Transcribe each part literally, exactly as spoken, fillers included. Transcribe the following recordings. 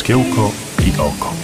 Szkiełko i oko.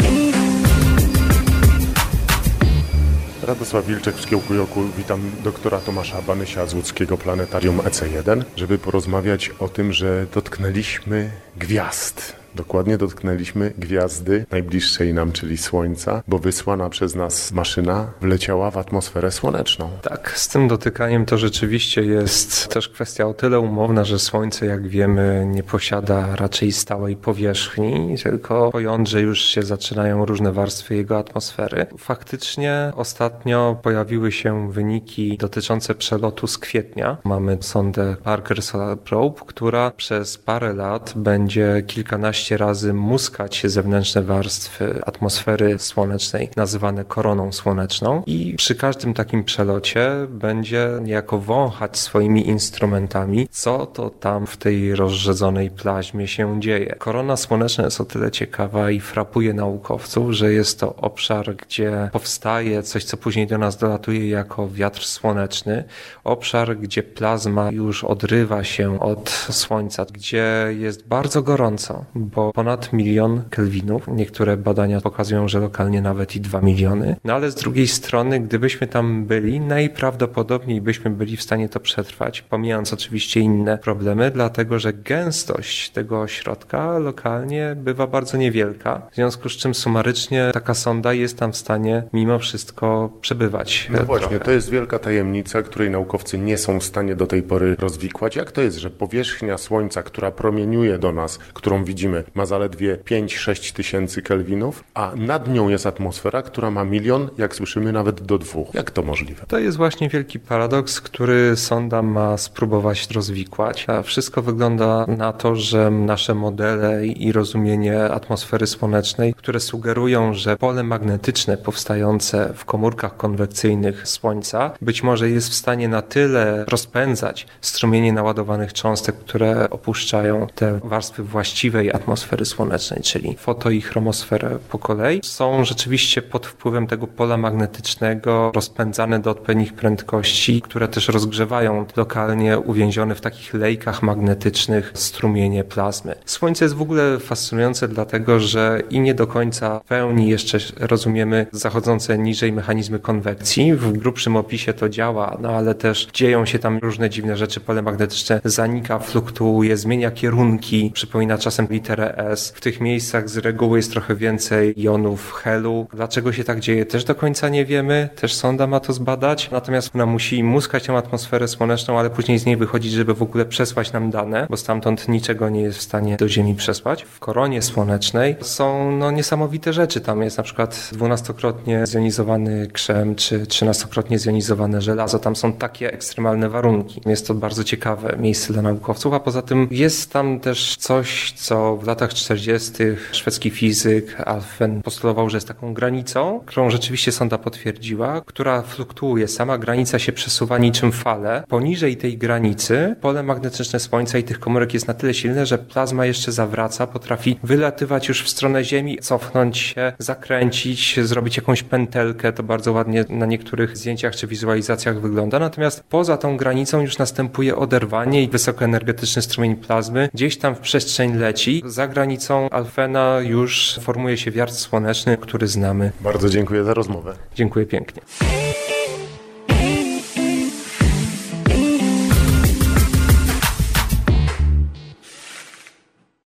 Radosław Wilczek w Szkiełku i Oku. Witam doktora Tomasza Banysia z łódzkiego Planetarium E C jeden, żeby porozmawiać o tym, że dotknęliśmy gwiazd. Dokładnie dotknęliśmy gwiazdy najbliższej nam, czyli Słońca, bo wysłana przez nas maszyna wleciała w atmosferę słoneczną. Tak, z tym dotykaniem to rzeczywiście jest też kwestia o tyle umowna, że Słońce, jak wiemy, nie posiada raczej stałej powierzchni, tylko po jądrze już się zaczynają różne warstwy jego atmosfery. Faktycznie ostatnio pojawiły się wyniki dotyczące przelotu z kwietnia. Mamy sondę Parker Solar Probe, która przez parę lat będzie kilkanaście razy muskać zewnętrzne warstwy atmosfery słonecznej, nazywane koroną słoneczną, i przy każdym takim przelocie będzie niejako wąchać swoimi instrumentami, co to tam w tej rozrzedzonej plaźmie się dzieje. Korona słoneczna jest o tyle ciekawa i frapuje naukowców, że jest to obszar, gdzie powstaje coś, co później do nas dolatuje jako wiatr słoneczny. Obszar, gdzie plazma już odrywa się od Słońca, gdzie jest bardzo gorąco, bo ponad milion kelwinów. Niektóre badania pokazują, że lokalnie nawet i dwa miliony. No ale z drugiej strony, gdybyśmy tam byli, najprawdopodobniej byśmy byli w stanie to przetrwać, pomijając oczywiście inne problemy, dlatego że gęstość tego ośrodka lokalnie bywa bardzo niewielka, w związku z czym sumarycznie taka sonda jest tam w stanie mimo wszystko przebywać. No właśnie, trochę. To jest wielka tajemnica, której naukowcy nie są w stanie do tej pory rozwikłać. Jak to jest, że powierzchnia Słońca, która promieniuje do nas, którą widzimy, ma zaledwie pięć sześć tysięcy kelwinów, a nad nią jest atmosfera, która ma milion, jak słyszymy, nawet do dwóch. Jak to możliwe? To jest właśnie wielki paradoks, który sonda ma spróbować rozwikłać. A wszystko wygląda na to, że nasze modele i rozumienie atmosfery słonecznej, które sugerują, że pole magnetyczne powstające w komórkach konwekcyjnych Słońca być może jest w stanie na tyle rozpędzać strumienie naładowanych cząstek, które opuszczają te warstwy właściwej atmosfery słonecznej, czyli foto- i chromosferę po kolei, są rzeczywiście pod wpływem tego pola magnetycznego rozpędzane do odpowiednich prędkości, które też rozgrzewają lokalnie uwięzione w takich lejkach magnetycznych strumienie plazmy. Słońce jest w ogóle fascynujące dlatego, że i nie do końca w pełni jeszcze rozumiemy zachodzące niżej mechanizmy konwekcji. W grubszym opisie to działa, no ale też dzieją się tam różne dziwne rzeczy. Pole magnetyczne zanika, fluktuuje, zmienia kierunki, przypomina czasem literę S. W tych miejscach z reguły jest trochę więcej jonów helu. Dlaczego się tak dzieje? Też do końca nie wiemy. Też sonda ma to zbadać. Natomiast ona musi muskać tę atmosferę słoneczną, ale później z niej wychodzić, żeby w ogóle przesłać nam dane, bo stamtąd niczego nie jest w stanie do Ziemi przesłać. W koronie słonecznej są no, niesamowite rzeczy. Tam jest na przykład dwunastokrotnie zjonizowany krzem, czy trzynastokrotnie zjonizowane żelazo. Tam są takie ekstremalne warunki. Jest to bardzo ciekawe miejsce dla naukowców, a poza tym jest tam też coś, co w latach czterdziestych szwedzki fizyk Alfvén postulował, że jest taką granicą, którą rzeczywiście sonda potwierdziła, która fluktuuje. Sama granica się przesuwa niczym fale. Poniżej tej granicy pole magnetyczne Słońca i tych komórek jest na tyle silne, że plazma jeszcze zawraca, potrafi wylatywać już w stronę Ziemi, cofnąć się, zakręcić, zrobić jakąś pętelkę. To bardzo ładnie na niektórych zdjęciach czy wizualizacjach wygląda. Natomiast poza tą granicą już następuje oderwanie i wysokoenergetyczny strumień plazmy gdzieś tam w przestrzeń leci. Za granicą Alfvéna już formuje się wiatr słoneczny, który znamy. Bardzo dziękuję za rozmowę. Dziękuję pięknie.